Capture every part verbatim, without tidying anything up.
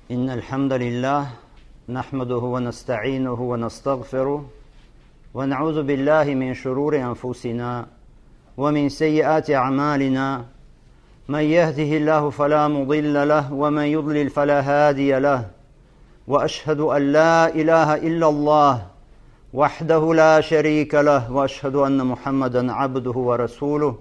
إن الحمد لله نحمده ونستعينه ونستغفره ونعوذ بالله من شرور أنفسنا ومن سيئات أعمالنا من يهده الله فلا مضل له ومن يضلل فلا هادي له وأشهد أن لا إله إلا الله وحده لا شريك له وأشهد أن محمدا عبده ورسوله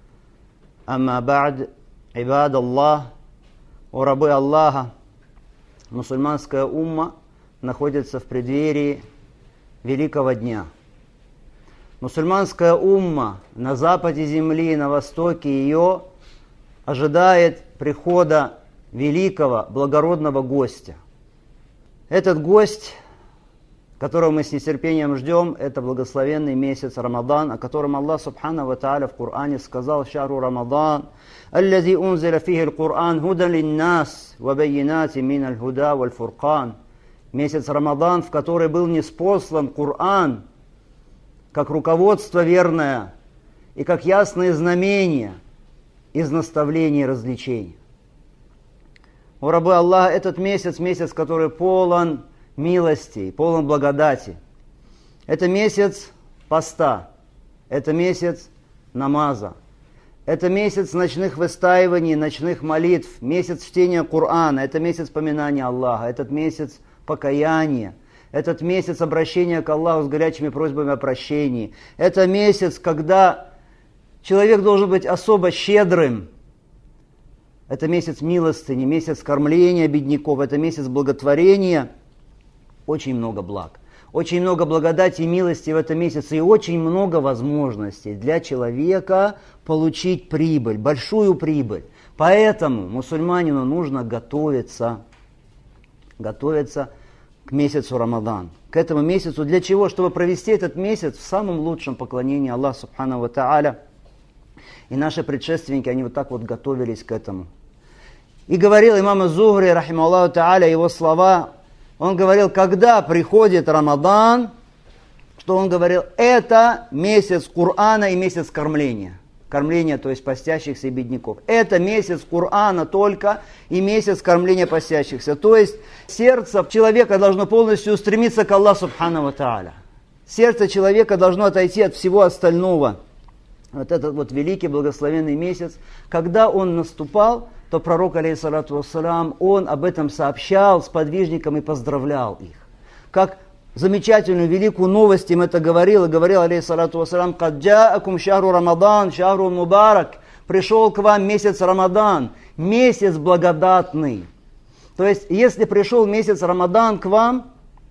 أما بعد عباد الله وربي الله. Мусульманская умма находится в преддверии великого дня. Мусульманская умма на западе земли, на востоке ее ожидает прихода великого, благородного гостя. Этот гость, которого мы с нетерпением ждем, это благословенный месяц Рамадан, о котором Аллах Субхану ва Тааля в Коране сказал: «Шахру Рамадан, аллази унзиля фихи аль-Кур'ан, худан линнас, ва байинати мин аль-худа валь-фуркан». Месяц Рамадан, в который был ниспослан Коран, как руководство верное и как ясные знамения из наставлений и развлечений. О рабы Аллаха, этот месяц, месяц, который полон милости, полон благодати. Это месяц поста, это месяц намаза, это месяц ночных выстаиваний, ночных молитв, месяц чтения Корана, это месяц поминания Аллаха, этот месяц покаяния, этот месяц обращения к Аллаху с горячими просьбами о прощении. Это месяц, когда человек должен быть особо щедрым. Это месяц милостыни, месяц кормления бедняков, это месяц благотворения. Очень много благ, очень много благодати и милости в этом месяце и очень много возможностей для человека получить прибыль, большую прибыль. Поэтому мусульманину нужно готовиться, готовиться к месяцу Рамадан, к этому месяцу. Для чего? Чтобы провести этот месяц в самом лучшем поклонении Аллаху Субхану ва Тааля. И наши предшественники, они вот так вот готовились к этому. И говорил имам аз-Зухри, рахимахуллаху Тааля, его слова. Он говорил, когда приходит Рамадан, что он говорил, это месяц Корана и месяц кормления. Кормления, то есть постящихся и бедняков. Это месяц Корана только и месяц кормления постящихся. То есть сердце человека должно полностью устремиться к Аллаху Субхану ва Тааля. Сердце человека должно отойти от всего остального. Вот этот вот великий благословенный месяц, когда он наступал, то пророк, алейхиссалату вассалям, он об этом сообщал сподвижникам и поздравлял их. Как замечательную, великую новость им это говорил, и говорил, алейхиссалату вассалям, «Кад джаакум шахру Рамадан, шахру мубарак», пришел к вам месяц Рамадан, месяц благодатный. То есть, если пришел месяц Рамадан к вам,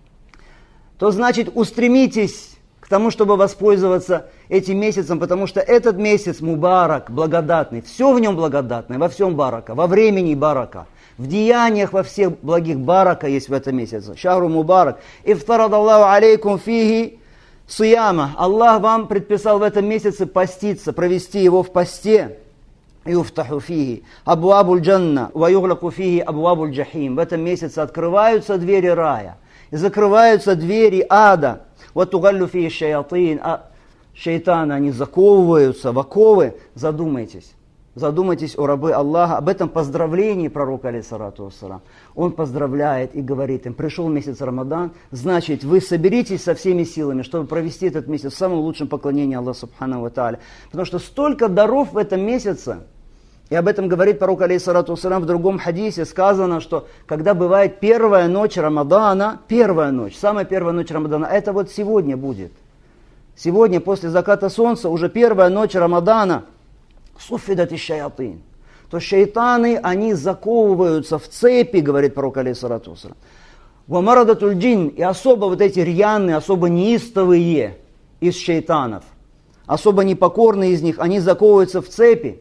то значит устремитесь к тому, чтобы воспользоваться этим месяцем, потому что этот месяц мубарак, благодатный, все в нем благодатное, во всем барака, во времени барака, в деяниях во всех благих барака есть в этом месяце. Шахру мубарак. Ифтарад Аллаху алейкум фихи сияма. Аллах вам предписал в этом месяце поститься, провести его в посте. Юфтаху фихи абуабуль джанна, ва юглаку фихи абуабуль джахим. В этом месяце открываются двери рая и закрываются двери ада. Вот тугаллю фи шаятин, а шайтаны, они заковываются в оковы. Задумайтесь, задумайтесь о рабы Аллаха, об этом поздравлении пророка, алейхиссалату вассалям. Он поздравляет и говорит им, пришел месяц Рамадан, значит, вы соберитесь со всеми силами, чтобы провести этот месяц в самом лучшем поклонении Аллаху Субхану ва Тааля. Потому что столько даров в этом месяце. И об этом говорит пророк, алейхиссалату вассалям, в другом хадисе сказано, что когда бывает первая ночь Рамадана, первая ночь, самая первая ночь Рамадана, это вот сегодня будет. Сегодня, после заката солнца, уже первая ночь Рамадана, суфидат иш-шаятин. То шайтаны, они заковываются в цепи, говорит пророк, алейхиссалату вассалям. Ва марадатуль джин, и особо вот эти рьяные, особо неистовые из шайтанов, особо непокорные из них, они заковываются в цепи.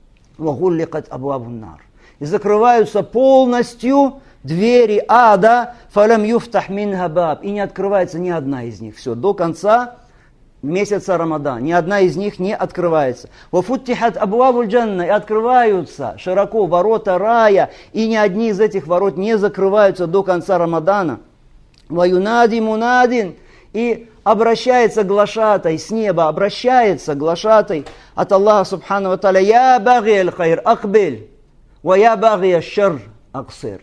И закрываются полностью двери ада, фалям юфтах минха баб, и не открывается ни одна из них. Все, до конца месяца Рамадан, ни одна из них не открывается. Вафуттихат абуабуль джанна, и открываются широко ворота рая, и ни одни из этих ворот не закрываются до конца Рамадана. Ваюнади мунадин, и обращается глашатай с неба, обращается глашатай от Аллаха Субхану ва Тааля: «Я баги аль-хайр акбиль, ва я баги аш-шарр аксир».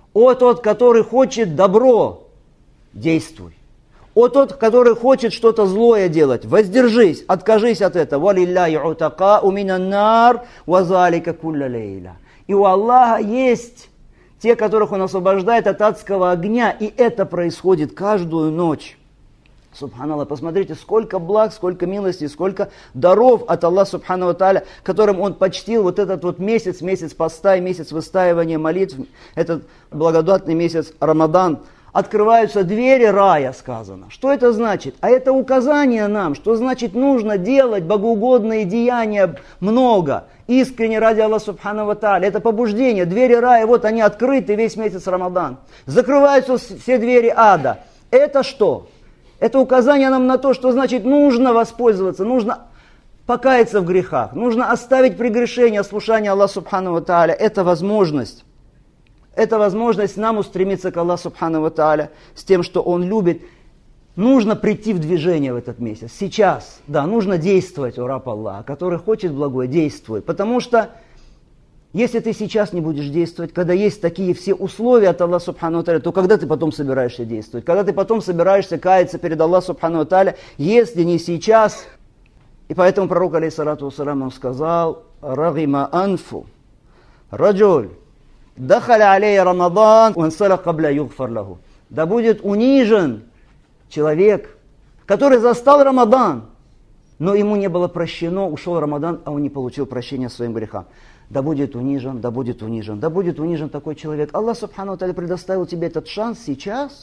О тот, который хочет добро, действуй. О тот, который хочет что-то злое делать, воздержись, откажись от этого. «Валилляхи утакау минан нар, ва залика кулля лейля». И у Аллаха есть те, которых Он освобождает от адского огня, и это происходит каждую ночь. Субханаллах, посмотрите, сколько благ, сколько милости, сколько даров от Аллаха Субхану Тааля, которым Он почтил вот этот вот месяц, месяц поста и месяц выстаивания молитв, этот благодатный месяц Рамадан. Открываются двери рая, сказано. Что это значит? А это указание нам, что значит нужно делать богоугодные деяния много, искренне ради Аллаха Субхану Тааля. Это побуждение. Двери рая, вот они открыты весь месяц Рамадан. Закрываются все двери ада. Это что? Это указание нам на то, что значит нужно воспользоваться, нужно покаяться в грехах, нужно оставить прегрешение, ослушание Аллаха Субхану Тааля. Это возможность. Это возможность нам устремиться к Аллаху Субхану Тааля с тем, что Он любит. Нужно прийти в движение в этот месяц. Сейчас, да, нужно действовать, о раб Аллаха, который хочет благое, действуй. Потому что если ты сейчас не будешь действовать, когда есть такие все условия от Аллаха Субхану Тааля, то когда ты потом собираешься действовать? Когда ты потом собираешься каяться перед Аллахом Субхану Тааля, если не сейчас? И поэтому пророк, алейхиссалату вассалам, он сказал: «Рагима анфу раджуль дахаля алейя Рамадан, уансаля кабля югфар лаху». Да будет унижен человек, который застал Рамадан, но ему не было прощено, ушел Рамадан, а он не получил прощения своим грехам. Да будет унижен, да будет унижен, да будет унижен такой человек. Аллах Субхану Тааля предоставил тебе этот шанс сейчас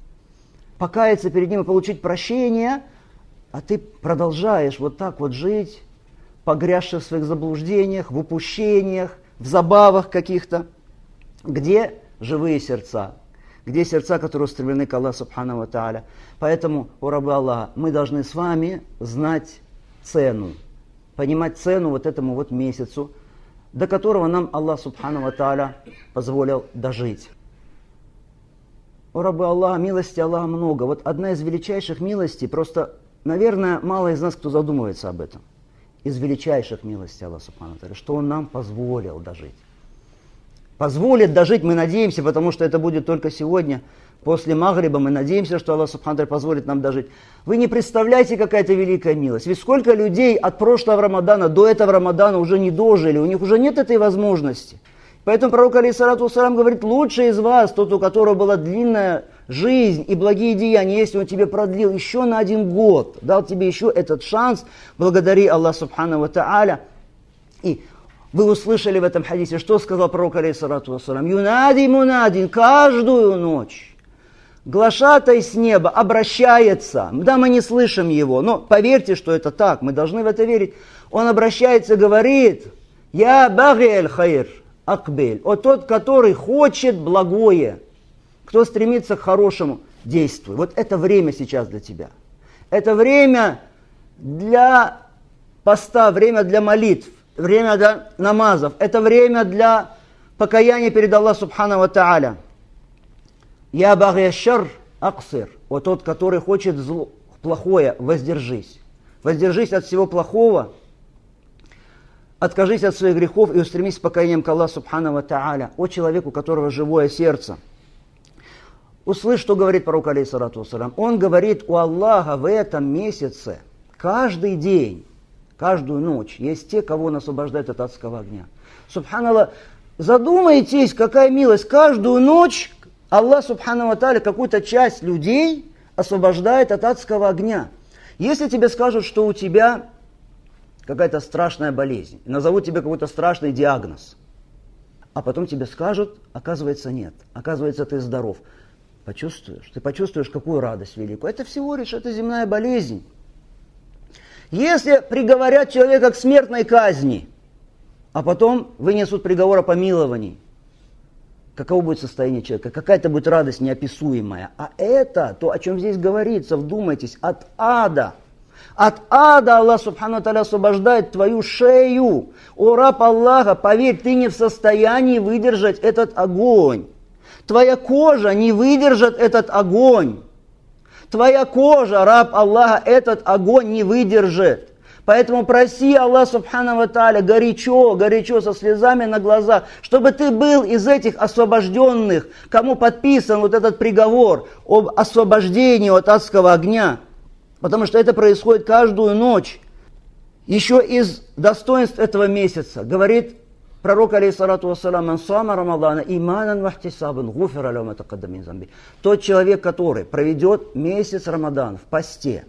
покаяться перед Ним и получить прощение, а ты продолжаешь вот так вот жить, погрязший в своих заблуждениях, в упущениях, в забавах каких-то. Где живые сердца? Где сердца, которые устремлены к Аллаху Субхану Тааля? Поэтому, о рабы Аллаха, мы должны с вами знать цену, понимать цену вот этому вот месяцу, до которого нам Аллах Субхану Тааля позволил дожить. О рабы Аллаха, милости Аллаха много. Вот одна из величайших милостей, просто, наверное, мало из нас кто задумывается об этом. Из величайших милостей Аллаха Субхану Тааля, что Он нам позволил дожить. Позволит дожить, мы надеемся, потому что это будет только сегодня, после Магриба, мы надеемся, что Аллах Субхану Тааля позволит нам дожить. Вы не представляете, какая это великая милость. Ведь сколько людей от прошлого Рамадана до этого Рамадана уже не дожили, у них уже нет этой возможности. Поэтому пророк, алейхиссалату вассалам, говорит: лучший из вас, тот, у которого была длинная жизнь и благие деяния, если Он тебе продлил еще на один год, дал тебе еще этот шанс, благодари Аллаху Субхану Тааля. И вы услышали в этом хадисе, что сказал пророк, алейхиссалату вассалам: «Юнади мунадин», каждую ночь глашатай с неба обращается. Да, мы не слышим его, но поверьте, что это так, мы должны в это верить. Он обращается и говорит: «Я баги аль-хайр акбель», о тот, который хочет благое, кто стремится к хорошему, действуй. Вот это время сейчас для тебя. Это время для поста, время для молитв, время для намазов. Это время для покаяния перед Аллахом Субхану Тааля. «Я баги шар аксир», о тот, который хочет зло, плохое, воздержись. Воздержись от всего плохого, откажись от своих грехов и устремись к покаяниям к Аллаху Субхану Тааля. О человеку, у которого живое сердце. Услышь, что говорит пророк, алейхиссалату вассалам. Он говорит: у Аллаха в этом месяце каждый день, каждую ночь есть те, кого Он освобождает от адского огня. Субханаллах, задумайтесь, какая милость. Каждую ночь Аллах Субхану Тааля какую-то часть людей освобождает от адского огня. Если тебе скажут, что у тебя какая-то страшная болезнь, и назовут тебе какой-то страшный диагноз, а потом тебе скажут: оказывается, нет, оказывается, ты здоров. Почувствуешь, ты почувствуешь какую радость великую. Это всего лишь это земная болезнь. Если приговорят человека к смертной казни, а потом вынесут приговор о помиловании, каково будет состояние человека? Какая-то будет радость неописуемая. А это, то, о чем здесь говорится, вдумайтесь, от ада. От ада Аллах Субхану Тааля освобождает твою шею. О раб Аллаха, поверь, ты не в состоянии выдержать этот огонь. Твоя кожа не выдержит этот огонь. Твоя кожа, раб Аллаха, этот огонь не выдержит. Поэтому проси Аллах Субхану ва Тааля горячо, горячо, со слезами на глазах, чтобы ты был из этих освобожденных, кому подписан вот этот приговор об освобождении от адского огня. Потому что это происходит каждую ночь. Еще из достоинств этого месяца говорит пророк, алейхиссалату вассалам: «Ман сама Рамадана иманан вахтисабан гуфира лаху ма тақаддама мин замби». Тот человек, который проведет месяц Рамадан в посте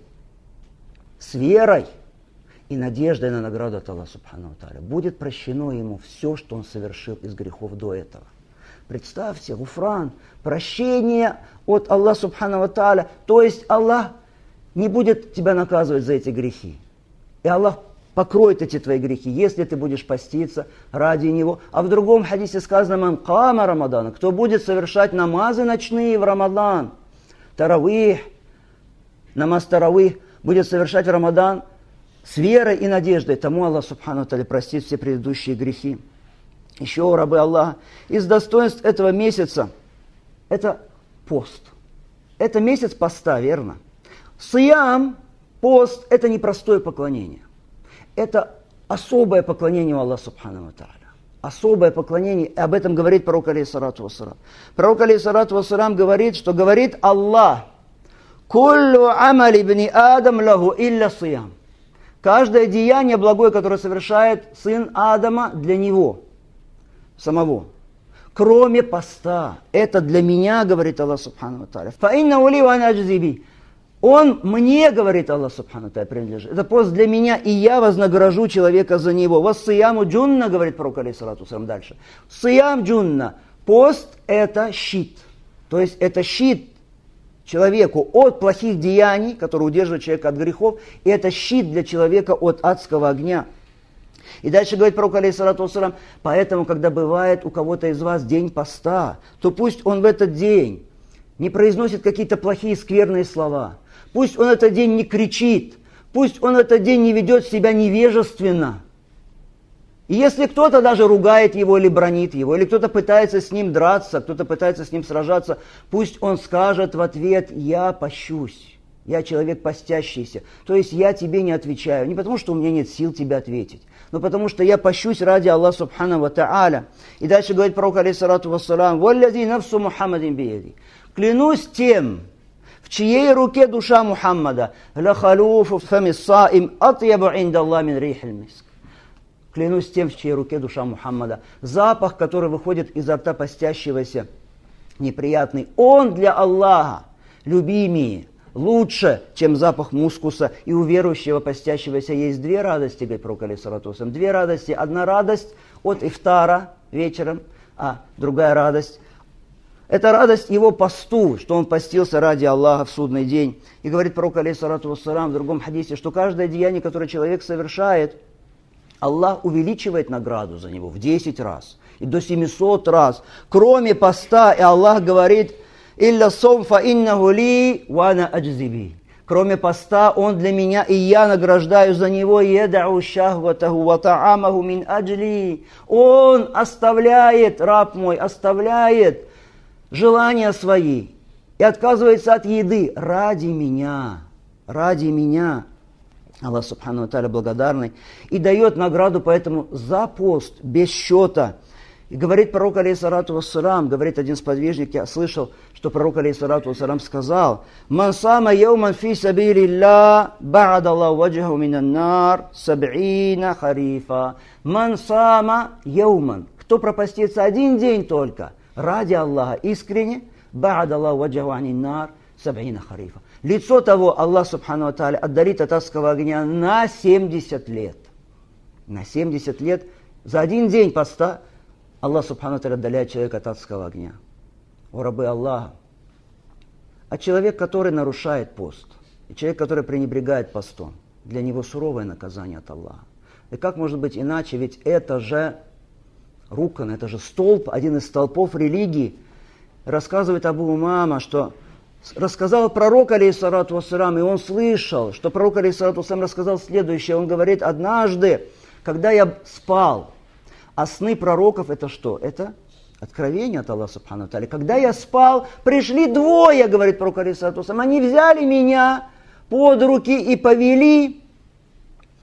с верой и надеждой на награду от Аллаха Субхану ва Тааля, будет прощено ему все, что он совершил из грехов до этого. Представьте, гуфран, прощение от Аллаха Субхану ва Тааля, то есть Аллах не будет тебя наказывать за эти грехи. И Аллах покроет эти твои грехи, если ты будешь поститься ради Него. А в другом хадисе сказано: «Ман кама Рамадана», кто будет совершать намазы ночные в Рамадан, таравих, намаз таравих, будет совершать в Рамадан с верой и надеждой, тому Аллах Субхану ва Тааля простит все предыдущие грехи. Еще, рабы Аллаха, из достоинств этого месяца – это пост. Это месяц поста, верно? Сиям, пост – это непростое поклонение. Это особое поклонение Аллаху Субхану ва Тааля. Особое поклонение, и об этом говорит пророк, алейхиссалату вассалам. Пророк, алейхиссалату вассалам, говорит, что говорит Аллах: «Куллу амали бни Адам лаху илля сиям». Каждое деяние благое, которое совершает сын Адама, для него самого, кроме поста. Это для меня, говорит Аллах Субхану ва Тааля. «Фаиннаху ли ва ана аджзи би». Он мне, говорит Аллах Субхану ва Тааля, принадлежит. Это пост для меня, и я вознагражу человека за него. «Вассияму джунна», говорит пророк, алейхиссалату вассалам, дальше. «Сиям джунна». Пост – это щит. То есть это щит человеку от плохих деяний, которые удерживают человека от грехов, и это щит для человека от адского огня. И дальше говорит пророк, алейхиссалату вассалам: поэтому, когда бывает у кого-то из вас день поста, то пусть он в этот день не произносит какие-то плохие скверные слова, пусть он в этот день не кричит, пусть он в этот день не ведет себя невежественно. И если кто-то даже ругает его или бранит его, или кто-то пытается с ним драться, кто-то пытается с ним сражаться, пусть он скажет в ответ: «Я пощусь, я человек постящийся». То есть я тебе не отвечаю, не потому что у меня нет сил тебе ответить, но потому что я пощусь ради Аллаха Субхану ва Тааля. И дальше говорит пророк, алейхиссалату вассалам: «Валлади нафсу Мухаммадин биеди». Клянусь тем, в чьей руке душа Мухаммада, «Ла халуфу фами саим атьябу инда Аллахи мин рихил миск». Клянусь тем, в чьей руке душа Мухаммада, запах, который выходит изо рта постящегося, неприятный, он для Аллаха любимее, лучше, чем запах мускуса. И у верующего постящегося есть две радости, говорит пророк, алейхиссалату вассалам. Две радости. Одна радость от ифтара вечером, а другая радость – это радость его посту, что он постился ради Аллаха в судный день. И говорит пророк, алейхиссалату вассалам, в другом хадисе, что каждое деяние, которое человек совершает, Аллах увеличивает награду за него в десять раз и до семисот раз, кроме поста. И Аллах говорит: «Илля сом фа иннаху ли ва ана аджзи би». Кроме поста, он для меня, и я награждаю за него. «Едау шахватаху ва та'амаху мин аджли». Он оставляет, раб мой, оставляет желания свои и отказывается от еды ради меня, ради меня. Аллах Субхану ва Тааля благодарный и дает награду поэтому за пост без счета. И говорит пророк, алейхиссалату вассалам, говорит один сподвижник, я слышал, что пророк, алейхиссалату вассалам, сказал: «Ман сама яуман фи сабилилля ба'ада Аллаху ваджаху минан нар саб'ина харифа». Ман сама яуман, кто пропастится один день только ради Аллаха искренне, ба'ада Аллаху ваджаху анин нар саб'ина харифа. Лицо того Аллах Субхану ва Тааля отдалит от адского огня на семьдесят лет. На семьдесят лет за один день поста Аллах Субхану ва Тааля отдаляет человека от адского огня. О рабы Аллаха! А человек, который нарушает пост, и человек, который пренебрегает постом, для него суровое наказание от Аллаха. И как может быть иначе? Ведь это же рукан, это же столб, один из столпов религии. Рассказывает Абу Умама, что рассказал пророк, алейхиссалату вассалам, и он слышал, что пророк, алейхиссалату вассалам, рассказал следующее. Он говорит: однажды, когда я спал, а сны пророков это что? Это откровение от Аллаха Субхану ва Тааля. Когда я спал, пришли двое, говорит пророк, алейхиссалату вассалам, они взяли меня под руки и повели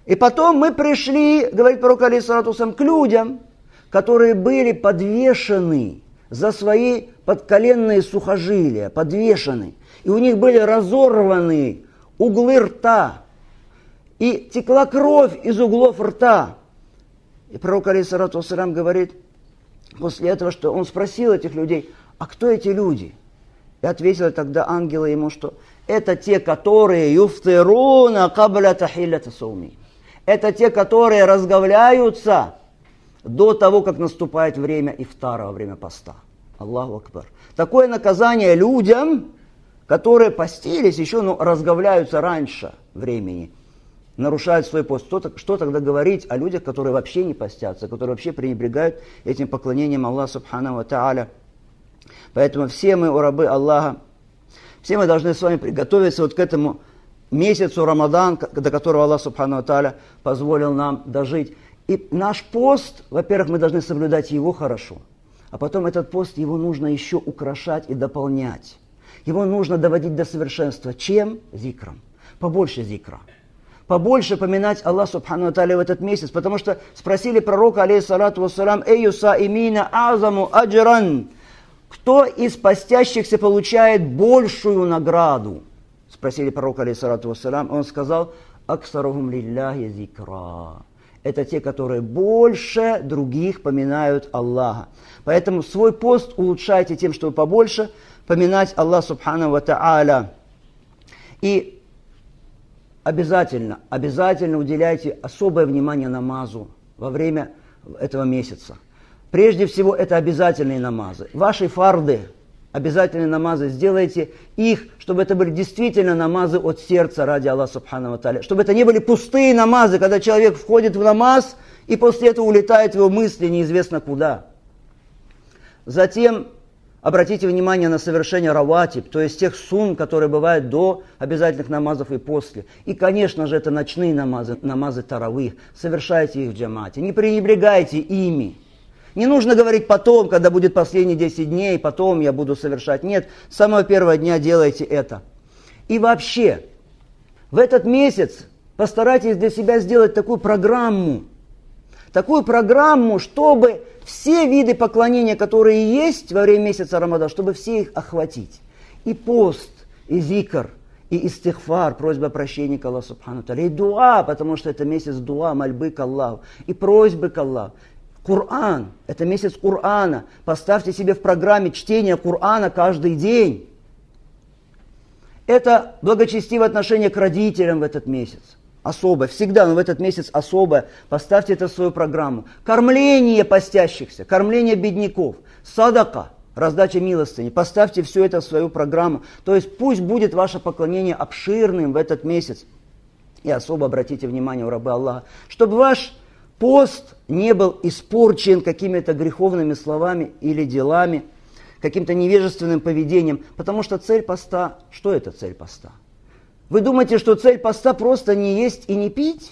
И потом мы пришли, говорит пророк алейхиссалату вассалям, к людям, которые были подвешены за свои подколенные сухожилия, подвешены. И у них были разорваны углы рта. И текла кровь из углов рта. И пророк алейхиссалату вассалям говорит после этого, что он спросил этих людей, а кто эти люди? И ответили тогда ангелы ему, что это те, которые юфтируна кабля тахиллята сауми. Это те, которые разговляются до того, как наступает время ифтара, во время поста. Аллаху акбар. Такое наказание людям, которые постились еще, но разговляются раньше времени, нарушают свой пост. Что, что тогда говорить о людях, которые вообще не постятся, которые вообще пренебрегают этим поклонением Аллаху субхану ва тааля. Поэтому все мы, о рабы Аллаха, все мы должны с вами приготовиться вот к этому месяцу Рамадан, до которого Аллах субхану ва тааля позволил нам дожить. И наш пост, во-первых, мы должны соблюдать его хорошо, а потом этот пост, его нужно еще украшать и дополнять. Его нужно доводить до совершенства. Чем? Зикром. Побольше зикра. Побольше поминать Аллах субхану ва тааля в этот месяц, потому что спросили пророка, алейхиссалату вассалям, «Эйю саимина азаму аджран». Кто из постящихся получает большую награду? Спросили пророка, алейхиссалату вассалям, он сказал, «Аксарухум лилляхи зикра». Это те, которые больше других поминают Аллаха. Поэтому свой пост улучшайте тем, чтобы побольше поминать Аллах субхану ва тааля. И обязательно, обязательно уделяйте особое внимание намазу во время этого месяца. Прежде всего, это обязательные намазы. Ваши фарды, обязательные намазы, сделайте их, чтобы это были действительно намазы от сердца ради Аллаха субхану ва тааля. Чтобы это не были пустые намазы, когда человек входит в намаз, и после этого улетает в его мысли неизвестно куда. Затем обратите внимание на совершение раватиб, то есть тех сунн, которые бывают до обязательных намазов и после. И, конечно же, это ночные намазы, намазы таравих. Совершайте их в джамате, не пренебрегайте ими. Не нужно говорить потом, когда будет последние десять дней, потом я буду совершать. Нет, с самого первого дня делайте это. И вообще, в этот месяц постарайтесь для себя сделать такую программу. Такую программу, чтобы все виды поклонения, которые есть во время месяца Рамадан, чтобы все их охватить. И пост, и зикр, и истихфар, просьба прощения к Аллаху субхану тааля, и дуа, потому что это месяц дуа, мольбы к Аллаху, и просьбы к Аллаху. Коран, это месяц Корана. Поставьте себе в программе чтение Корана каждый день. Это благочестивое отношение к родителям в этот месяц. Особое, всегда, но в этот месяц особое. Поставьте это в свою программу. Кормление постящихся, кормление бедняков, садака, раздача милостыни. Поставьте все это в свою программу. То есть пусть будет ваше поклонение обширным в этот месяц. И особо обратите внимание, у рабы Аллаха, чтобы ваш пост не был испорчен какими-то греховными словами или делами, каким-то невежественным поведением. Потому что цель поста, что это цель поста? Вы думаете, что цель поста просто не есть и не пить?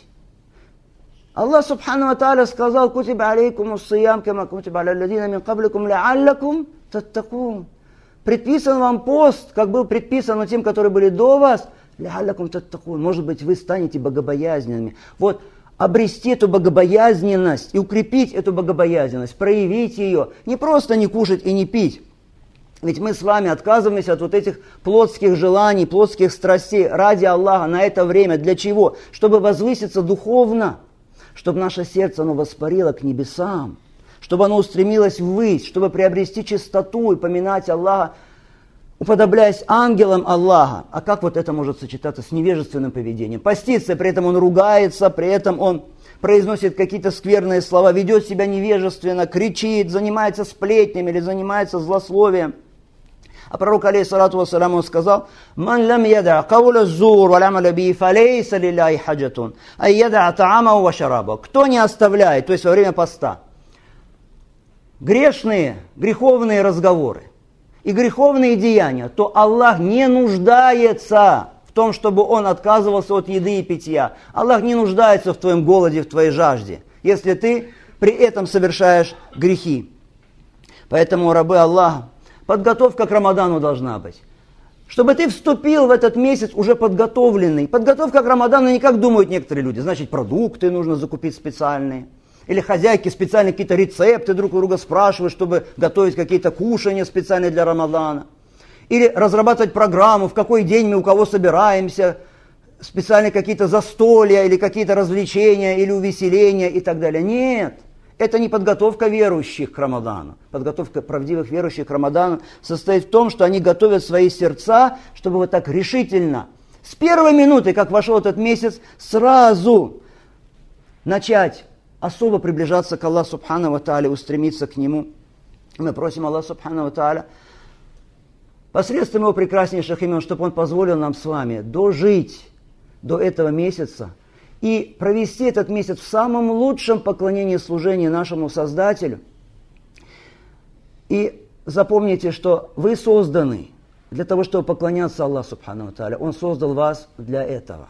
Аллах субхану ва тааля сказал, «Кутиба алейкум ус-сиям, кама кутиба аля алладина мин кабликум лааллакум таттакун». Предписан вам пост, как был предписан тем, которые были до вас, лааллакум таттакун. Может быть, вы станете богобоязненными. Вот, обрести эту богобоязненность и укрепить эту богобоязненность, проявить ее, не просто не кушать и не пить. Ведь мы с вами отказываемся от вот этих плотских желаний, плотских страстей ради Аллаха на это время. Для чего? Чтобы возвыситься духовно, чтобы наше сердце оно воспарило к небесам, чтобы оно устремилось ввысь, чтобы приобрести чистоту и поминать Аллаха, уподобляясь ангелам Аллаха. А как вот это может сочетаться с невежественным поведением? Постится, при этом он ругается, при этом он произносит какие-то скверные слова, ведет себя невежественно, кричит, занимается сплетнями или занимается злословием. А пророк, алейхиссалату вассалям, он сказал, «Ман лам яда кауля зур ва л'амаля би фалейса лилляхи хаджатун, а яда та'амаху ва шарабаху». Кто не оставляет, то есть во время поста, грешные, греховные разговоры и греховные деяния, то Аллах не нуждается в том, чтобы он отказывался от еды и питья. Аллах не нуждается в твоем голоде, в твоей жажде, если ты при этом совершаешь грехи. Поэтому, рабы Аллаха, подготовка к Рамадану должна быть. Чтобы ты вступил в этот месяц уже подготовленный. Подготовка к Рамадану не как думают некоторые люди. Значит, продукты нужно закупить специальные. Или хозяйки специальные какие-то рецепты друг у друга спрашивают, чтобы готовить какие-то кушания специальные для Рамадана. Или разрабатывать программу, в какой день мы у кого собираемся, специальные какие-то застолья, или какие-то развлечения, или увеселения и так далее. Нет, это не подготовка верующих к Рамадану. Подготовка правдивых верующих к Рамадану состоит в том, что они готовят свои сердца, чтобы вот так решительно, с первой минуты, как вошел этот месяц, сразу начать особо приближаться к Аллаху Субхану ва Тааля, устремиться к Нему. Мы просим Аллаха Субхану ва Тааля посредством Его прекраснейших имен, чтобы Он позволил нам с вами дожить до этого месяца и провести этот месяц в самом лучшем поклонении и служении нашему Создателю. И запомните, что вы созданы для того, чтобы поклоняться Аллаху Субхану ва Тааля. Он создал вас для этого.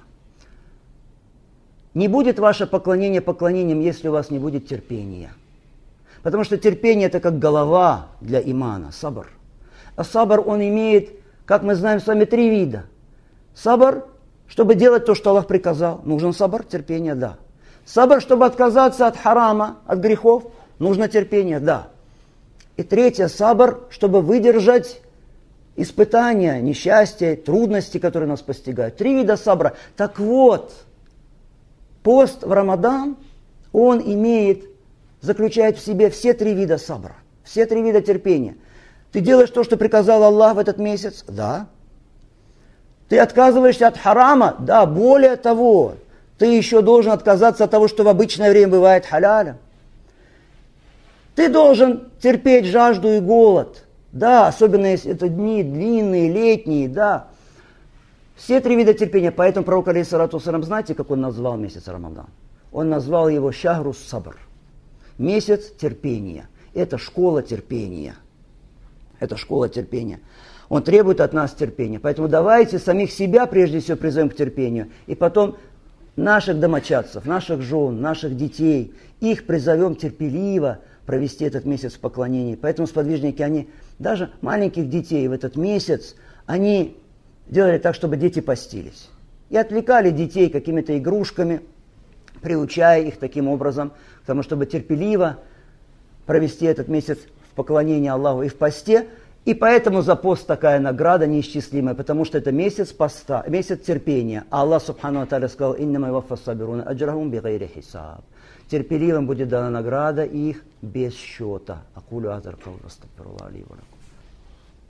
Не будет ваше поклонение поклонением, если у вас не будет терпения. Потому что терпение – это как голова для имана, сабр. А сабр, он имеет, как мы знаем с вами, три вида. Сабр, чтобы делать то, что Аллах приказал, нужен сабр, терпение, да. Сабр, чтобы отказаться от харама, от грехов, нужно терпение, да. И третье, сабр, чтобы выдержать испытания, несчастья, трудности, которые нас постигают. Три вида сабра. Так вот, пост в Рамадан, он имеет, заключает в себе все три вида сабра, все три вида терпения. Ты делаешь то, что приказал Аллах в этот месяц? Да. Ты отказываешься от харама? Да. Более того, ты еще должен отказаться от того, что в обычное время бывает халялем. Ты должен терпеть жажду и голод. Да, особенно если это дни длинные, летние, да. Все три вида терпения. Поэтому пророк, алейхиссалату вассалям, знаете, как он назвал месяц Рамадан? Он назвал его шахрус сабр. Месяц терпения. Это школа терпения. Это школа терпения. Он требует от нас терпения. Поэтому давайте самих себя прежде всего призовем к терпению. И потом наших домочадцев, наших жен, наших детей, их призовем терпеливо провести этот месяц в поклонении. Поэтому сподвижники, они, даже маленьких детей в этот месяц, они делали так, чтобы дети постились. И отвлекали детей какими-то игрушками, приучая их таким образом к тому, чтобы терпеливо провести этот месяц в поклонении Аллаху и в посте. И поэтому за пост такая награда неисчислимая, потому что это месяц поста, месяц терпения. А Аллах Субхану ва Тааля сказал: «Иннама юваффа ссабируна аджрахум бигайри хисаб». Терпеливым будет дана награда их без счета. Акулю азар каул астагфируллах ли ва лакум.